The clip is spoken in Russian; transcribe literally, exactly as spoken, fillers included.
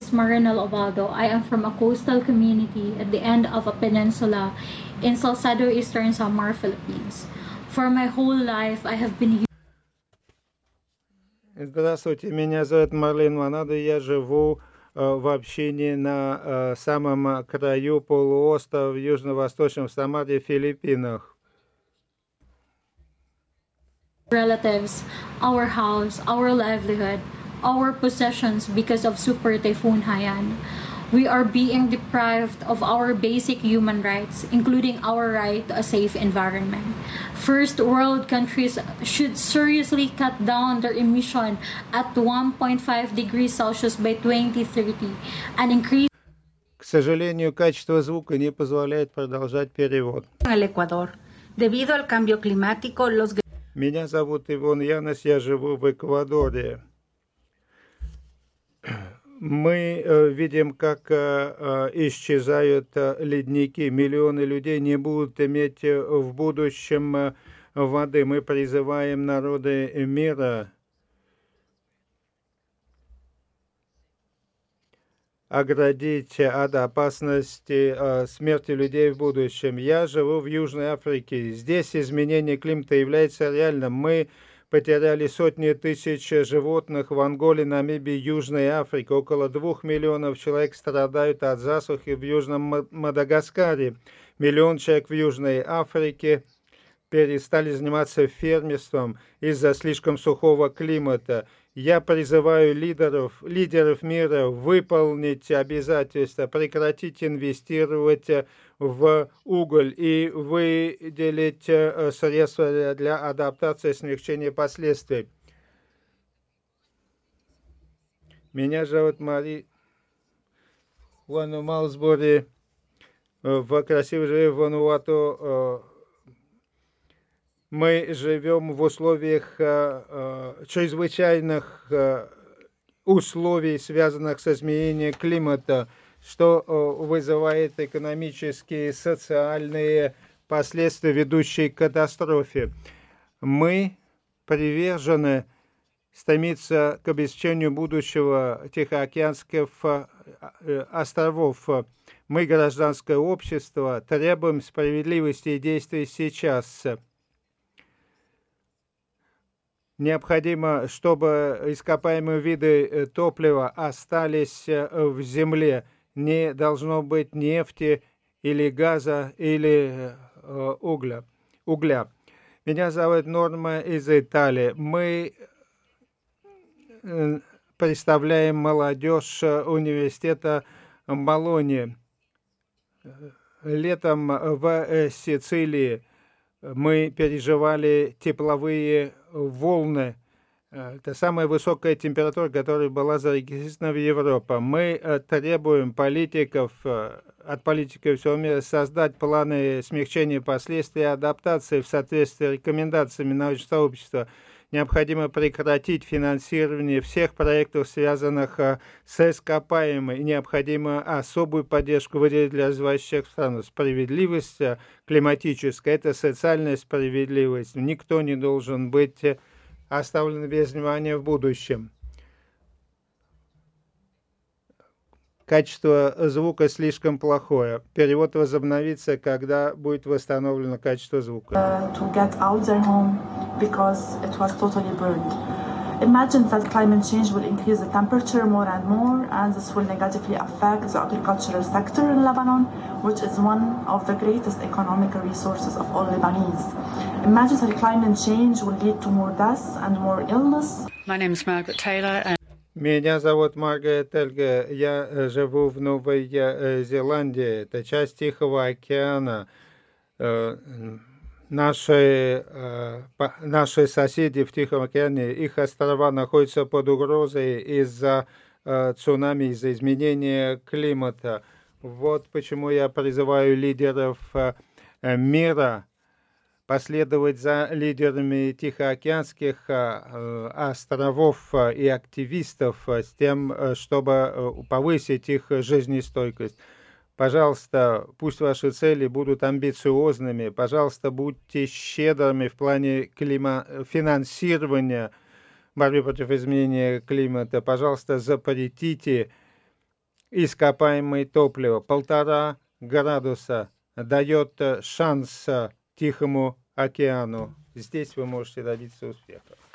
is Marinel Ovado. I am from a coastal community at the end of a peninsula in Salcedo, Eastern Samar, Philippines. For my whole life, I have been Здравствуйте, меня зовут Марлен Ванадо, я живу э, в общине на э, самом э, краю полуострова в южно-восточном Самаре, Филиппинах. relatives, our house, our livelihood, our possessions because of Super Typhoon Haiyan. We are being deprived of our basic human rights, including our right to a safe environment. First world countries should seriously cut down their emission at one point five degrees Celsius by twenty thirty and increase К сожалению, качество звука не позволяет продолжать перевод. El Ecuador. Debido al cambio climático, los Меня зовут Ивон Янос, я живу в Эквадоре. Мы э, видим, как э, э, исчезают э, ледники. Миллионы людей не будут иметь э, в будущем э, воды. Мы призываем народы мира оградить от опасности э, смерти людей в будущем. Я живу в Южной Африке. Здесь изменение климата является реальным. Мы потеряли сотни тысяч животных в Анголе, Намибии, Южной Африке. Около двух миллионов человек страдают от засухи в Южном Мадагаскаре. Миллион человек в Южной Африке перестали заниматься фермерством из-за слишком сухого климата. Я призываю лидеров, лидеров мира выполнить обязательства, прекратить инвестировать в уголь и выделить средства для адаптации и смягчения последствий. Меня зовут Мари Вану Малсбори. В красивой живе Вануату. Мы живем в условиях чрезвычайных условий, связанных с изменением климата, что вызывает экономические и социальные последствия, ведущие к катастрофе. Мы привержены стремиться к обеспечению будущего Тихоокеанских островов. Мы, гражданское общество, требуем справедливости и действий сейчас. Необходимо, чтобы ископаемые виды топлива остались в земле. Не должно быть нефти или газа или угля. угля. Меня зовут Норма из Италии. Мы представляем молодежь университета Болоньи. Летом в Сицилии мы переживали тепловые волны. Это самая высокая температура, которая была зарегистрирована в Европе. Мы требуем политиков, от политиков всего мира создать планы смягчения последствий и адаптации в соответствии с рекомендациями научного сообщества. Необходимо прекратить финансирование всех проектов, связанных с ископаемыми. Необходимо особую поддержку выделить для развивающихся стран. Справедливость климатическая – это социальная справедливость. Никто не должен быть оставлен без внимания в будущем. Качество звука слишком плохое. Перевод возобновится, когда будет восстановлено качество звука. To get out their home because it was totally burned. Imagine that climate change will increase the temperature more and more, and this will negatively affect the agricultural sector in Lebanon, which is one of the greatest economic resources of all Lebanese. Imagine that climate change will lead to more deaths and more illness. My name is Margaret Taylor. And Меня зовут Маргарет Эльга. Я живу в Новой Зеландии. Это часть Тихого океана. Наши, наши соседи в Тихом океане, их острова находятся под угрозой из-за цунами, из-за изменения климата. Вот почему я призываю лидеров мира последовать за лидерами Тихоокеанских островов и активистов с тем, чтобы повысить их жизнестойкость. Пожалуйста, пусть ваши цели будут амбициозными. Пожалуйста, будьте щедрыми в плане клима... финансирования борьбы против изменения климата. Пожалуйста, запретите ископаемое топливо. Полтора градуса дает шанс Тихому океану. Здесь вы можете добиться успеха.